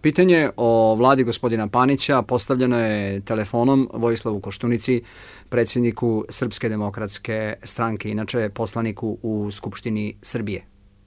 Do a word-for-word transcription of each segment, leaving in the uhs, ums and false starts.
Pitanje o vladi gospodina Panića postavljeno je telefonom Vojislavu Koštunici, predsjedniku Srpske demokratske stranke, inače poslaniku u Skupštini Srbije.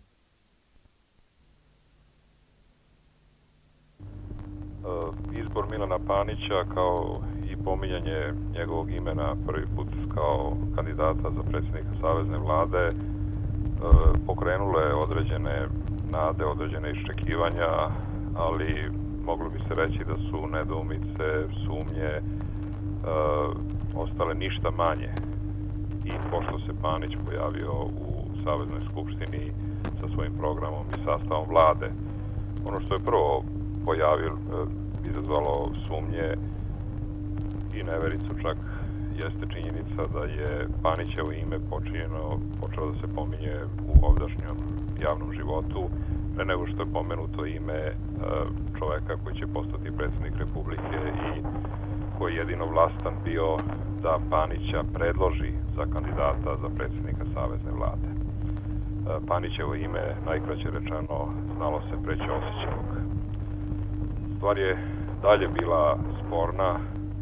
Izbor Milana Panića kao i pominjanje njegovog imena prvi put kao kandidata za predsjednika Savezne vlade pokrenulo je određene nade, određene iščekivanja, ali moglo bi se reći da su nedoumice, sumnje e, ostale ništa manje. I pošto se Panić pojavio u Saveznoj skupštini sa svojim programom i sastavom vlade, ono što je prvo pojavio, e, izazvalo sumnje i nevericu čak, jeste činjenica da je Panićevo ime počinjeno, počelo da se pominje u ovdašnjem javnom životu, pre nego što je pomenuto ime čoveka koji će postati predsjednik Republike i koji je jedino vlastan bio da Panića predloži za kandidata za predsjednika Savezne vlade. Panićevo ime, najkraće rečeno, znalo se pre Ćosićevog. Stvar je dalje bila sporna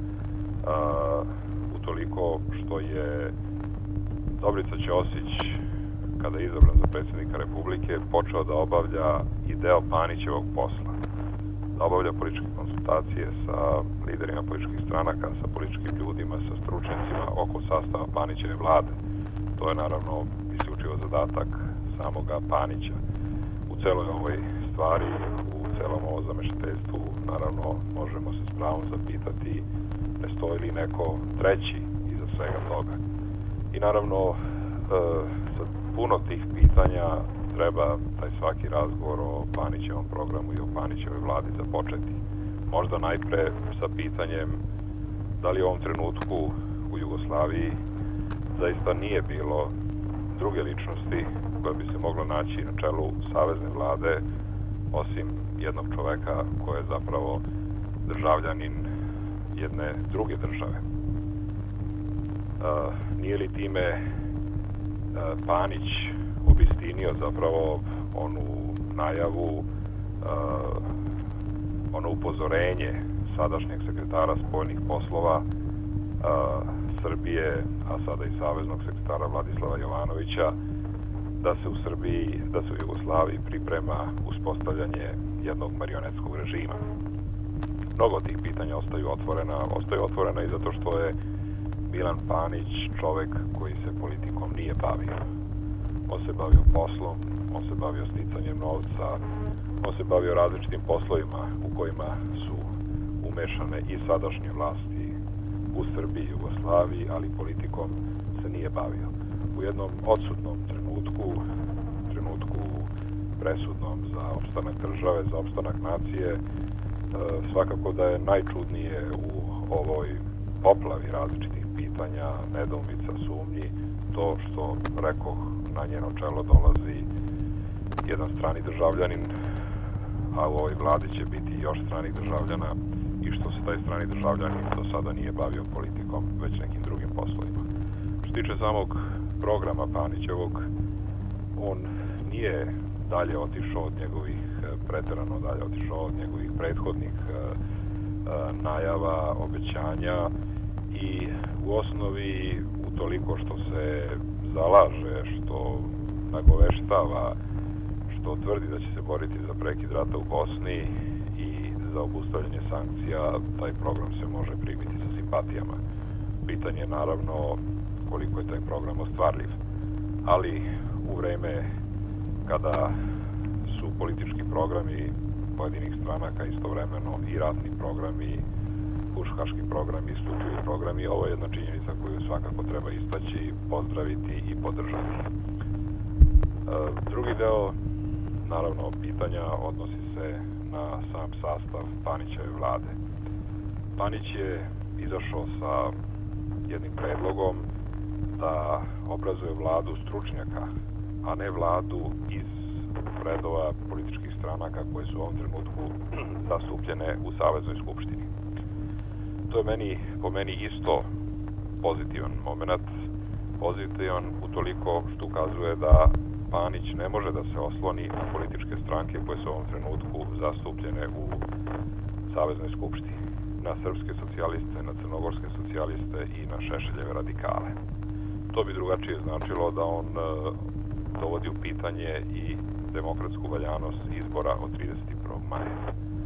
utoliko što je Dobrica Ćosić, kada je izabran za predsjednika Republike, počeo da obavlja i deo Panićevog posla. Da obavlja političke konsultacije sa liderima političkih stranaka, sa političkim ljudima, sa stručnjacima oko sastava Panićeve vlade. To je naravno isključivo zadatak samoga Panića. U celoj ovoj stvari, u celom ovom zamešateljstvu, naravno možemo se s pravom zapitati ne stoji li neko treći iza svega toga. I naravno, sa puno tih pitanja treba taj svaki razgovor o Panićevom programu i o Panićevoj vladi započeti. Možda najpre sa pitanjem da li u ovom trenutku u Jugoslaviji zaista nije bilo druge ličnosti koja bi se mogla naći na čelu Savezne vlade osim jednog čoveka koji je zapravo državljanin jedne druge države. Uh, nije li time uh, Panić obistinio zapravo onu najavu, uh, ono upozorenje sadašnjeg sekretara spoljnih poslova uh, Srbije, a sada i saveznog sekretara Vladislava Jovanovića, da se u Srbiji, da se u Jugoslaviji priprema uspostavljanje jednog marionetskog režima. Mnogo tih pitanja ostaju otvorena, ostaju otvorena i zato što je Milan Panić čovek koji se politikom nije bavio. On se bavio poslom, on se bavio sticanjem novca, on se bavio različitim poslovima u kojima su umešane i sadašnje vlasti u Srbiji i Jugoslaviji, ali politikom se nije bavio. U jednom odsutnom trenutku, trenutku presudnom za opstanak države, za opstanak nacije, svakako da je najčudnije u ovoj poplavi različitih pitanja, nedoumica, sumnji, to što, rekoh, na njeno čelo dolazi jedan strani državljanin, a u ovoj vladi će biti još stranih državljana i što se taj strani državljanin do sada nije bavio politikom, već nekim drugim poslovima. Što se tiče samog programa Panićevog, on nije dalje otišao od njegovih, preterano dalje otišao od njegovih prethodnih najava, obećanja i u osnovi utoliko što se zalaže, što nagoveštava, što tvrdi da će se boriti za prekid rata u Bosni i za obustavljanje sankcija, taj program se može primiti sa simpatijama. Pitanje je naravno koliko je taj program ostvarljiv, ali u vreme kada su politički programi pojedinih stranaka istovremeno i ratni programi, huškaški programi, isključivi programi, ovo je jedna činjenica koju svakako treba istaći, pozdraviti i podržati. E, drugi deo, naravno, pitanja odnosi se na sam sastav Panićeve vlade. Panić je izašao sa jednim predlogom da obrazuje vladu stručnjaka, a ne vladu iz redova političkih stranaka koje su u ovom trenutku zastupljene u Saveznoj skupštini. To je meni, po meni isto pozitivan moment, pozitivan utoliko što ukazuje da Panić ne može da se osloni na političke stranke koje su u ovom trenutku zastupljene u Saveznoj skupštini, na srpske socijaliste, na crnogorske socijaliste i na Šešeljeve radikale. To bi drugačije značilo da on dovodi u pitanje i demokratsku valjanost izbora od trideset prvog maja.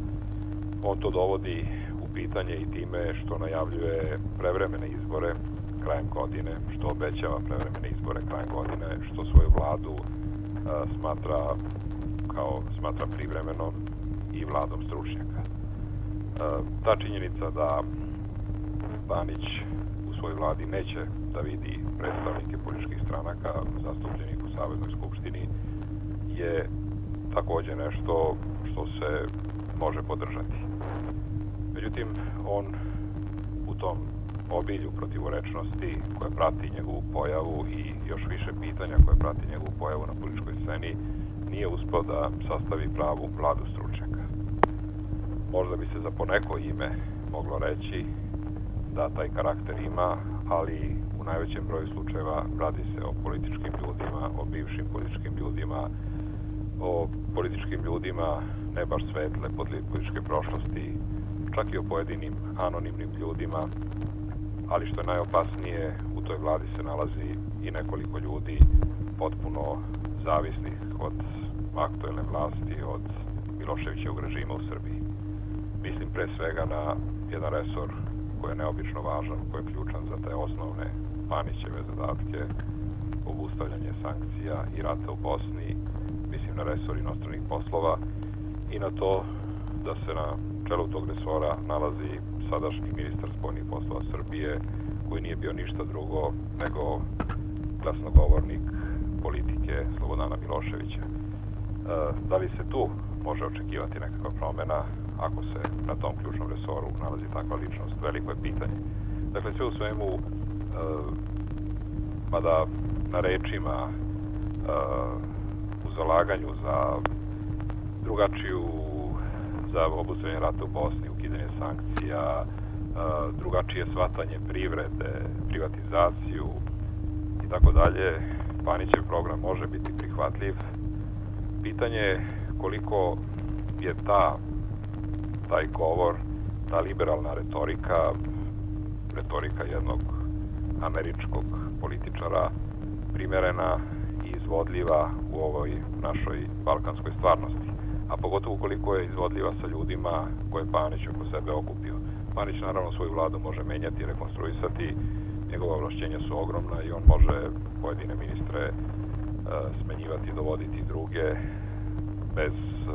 On to dovodi u pitanje i time što najavljuje prevremene izbore krajem godine, što obećava prevremene izbore krajem godine, što svoju vladu a, smatra kao smatra privremenom i vladom stručnjaka. A, ta činjenica da Panić u svojoj vladi neće da vidi predstavnike političkih stranaka zastupljenih u Saveznoj skupštini je takođe nešto što se može podržati. Međutim, on u tom obilju protivorečnosti koje prati njegovu pojavu i još više pitanja koje prati njegovu pojavu na političkoj sceni nije uspeo da sastavi pravu vladu stručnjaka. Možda bi se za poneko ime moglo reći da taj karakter ima, ali u najvećem broju slučajeva radi se o političkim ljudima, o bivšim političkim ljudima, o političkim ljudima ne baš svetle političke prošlosti, čak i o pojedinim anonimnim ljudima, ali što je najopasnije, u toj vladi se nalazi i nekoliko ljudi potpuno zavisnih od aktuelne vlasti, od Miloševićevog režima u Srbiji. Mislim pre svega na jedan resor koji je neobično važan, koji je ključan za te osnovne Panićeve zadatke, obustavljanje sankcija i rata u Bosni, mislim na resor inostranih poslova i na to da se na čelu tog resora nalazi sadašnji ministar spoljnih poslova Srbije, koji nije bio ništa drugo nego glasnogovornik politike Slobodana Miloševića. E, da li se tu može očekivati nekakva promjena ako se na tom ključnom resoru nalazi takva ličnost? Veliko je pitanje. Dakle, sve u svemu, e, mada na rečima, e, u zalaganju za drugačiju, za obustavljanje rata u Bosni, ukidanje sankcija, drugačije shvatanje privrede, privatizaciju i tako dalje, Panićev program može biti prihvatljiv. Pitanje je koliko je ta, taj govor, ta liberalna retorika, retorika jednog američkog političara primerena i izvodljiva u ovoj našoj balkanskoj stvarnosti. A pogotovo koliko je izvodljiva sa ljudima koje je Panić oko sebe okupio. Panić naravno svoju vladu može menjati i rekonstruisati, njegova ovlašćenja su ogromna i on može pojedine ministre e, smenjivati i dovoditi druge bez e,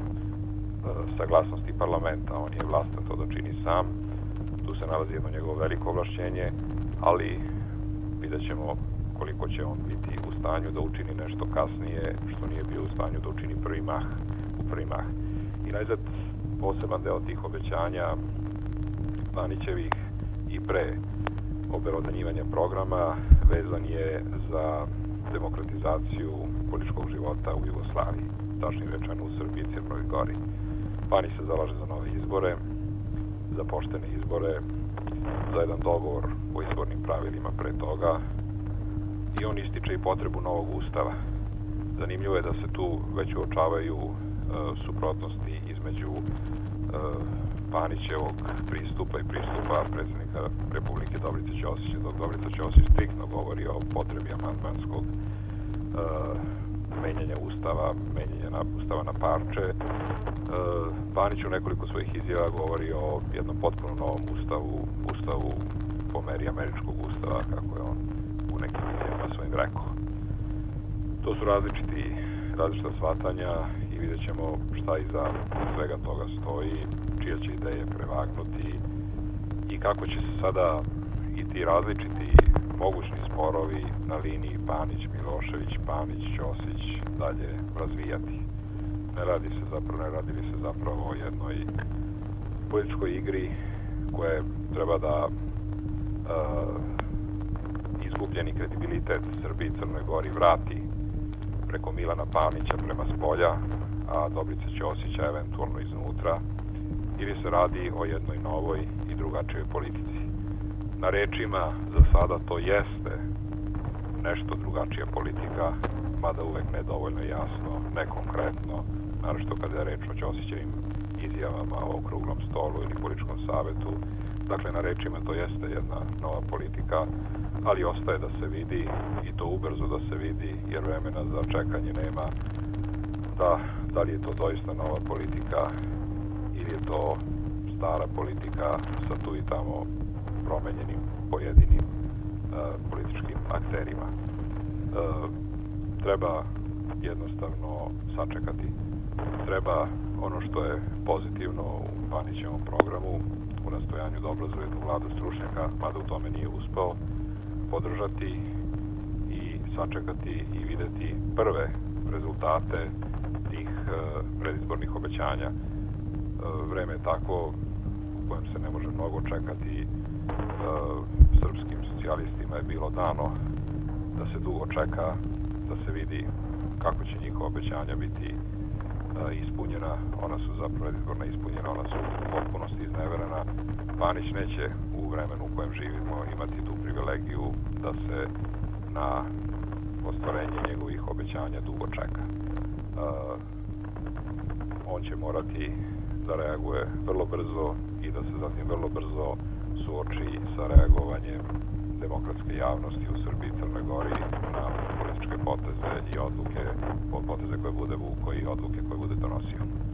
e, saglasnosti parlamenta. On je vlastan to da čini sam. Tu se nalazi jedno njegovo veliko ovlašćenje, ali vidjet ćemo koliko će on biti u stanju da učini nešto kasnije što nije bio u stanju da učini prvi mah. u prvi mah. I najzad poseban deo tih obećanja Panićevih i pre obelodanjivanja programa vezan je za demokratizaciju političkog života u Jugoslaviji, tačnije rečeno u Srbiji i Crnoj Gori. Panić se zalaže za nove izbore, za poštene izbore, za jedan dogovor o izbornim pravilima pre toga i on ističe i potrebu novog ustava. Zanimljivo je da se tu već uočavaju e, suprotnosti između e, Panićevog pristupa i pristupa predsjednika Republike Dobrice Ćosića, dok Dobrica Ćosić striktno govori o potrebi amandmanskog e, menjanja ustava, menjanja na, ustava na parče. E, Panić u nekoliko svojih izjava govori o jednom potpuno novom ustavu, ustavu po meri američkog ustava, kako je on u nekim izjavama svojim rekao. To su različiti, različita shvatanja i vidjet ćemo šta iza svega toga stoji, čije će ideje prevagnuti i kako će se sada i ti različiti mogućni sporovi na liniji Panić-Milošević, Panić-Ćosić dalje razvijati. Ne radi se zapravo, ne radi li se zapravo o jednoj političkoj igri koje treba da uh, izgubljeni kredibilitet Srbiji i Crnoj Gori vrati preko Milana Panića prema spolja, a Dobrice Ćosića eventualno iznutra, ili se radi o jednoj novoj i drugačijoj politici. Na rečima za sada to jeste nešto drugačija politika, mada uvek ne dovoljno jasno, ne konkretno, naročito kada je reč o Ćosićevim izjavama o okruglom stolu ili političkom savetu. Dakle, na rečima to jeste jedna nova politika, ali ostaje da se vidi, i to ubrzo da se vidi, jer vremena za čekanje nema, da, da li je to doista nova politika ili je to stara politika sa tu i tamo promenjenim pojedinim uh, političkim akterima. Uh, treba jednostavno sačekati. Treba ono što je pozitivno u Panićevom programu, u nastojanju da obrazuje jednu vladu stručnjaka, mada u tome nije uspeo, podržati i sačekati i videti prve rezultate tih uh, predizbornih obećanja. Uh, vreme je takvo u kojem se ne može mnogo čekati. Uh, srpskim socijalistima je bilo dano da se dugo čeka, da se vidi kako će njihova obećanja biti uh, ispunjena. Ona su zapravo predizborna ispunjena, ona su u potpunosti izneverena. Panić neće u vremenu u kojem živimo imati tu privilegiju da se na ostvarenje njegovih obećanja dugo čeka. Uh, on će morati da reaguje vrlo brzo i da se zatim vrlo brzo suoči sa reagovanjem demokratske javnosti u Srbiji i Crnoj Gori na političke poteze i odluke, poteze koje bude vuko i odluke koje bude donosio.